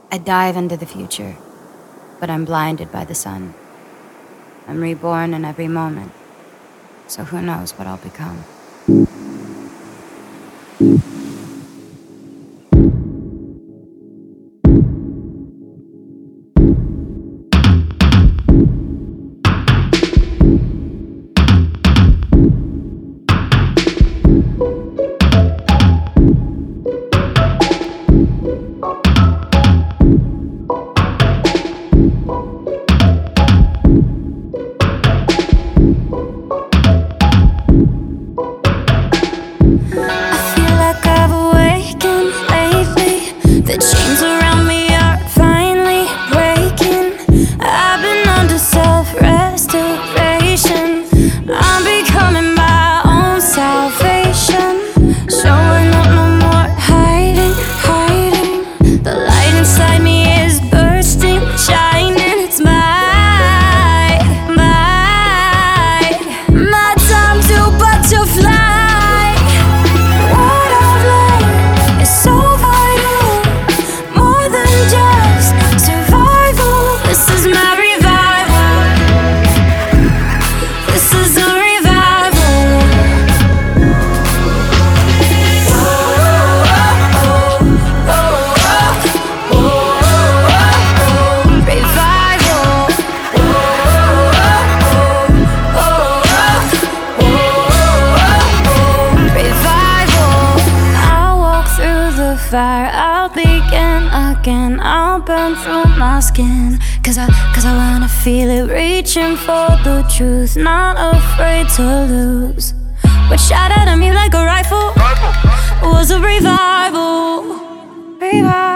I dive into the future, but I'm blinded by the sun. I'm reborn in every moment, so who knows what I'll become. The chains around me are finally breaking. I've been under self-restoration. I'm becoming my own salvation. Showing up, no more hiding, hiding. The light inside me is bursting, shining. It's my time to butterfly. What I've learned is so vital, more than just survival. This is my revival. This is a revival. Revival. Revival. I'll walk through the fire, I'll begin again. I'll burn through my skin, cause I wanna feel it, reaching for the truth, not afraid to lose. What shot at me like a rifle was a revival. Revival.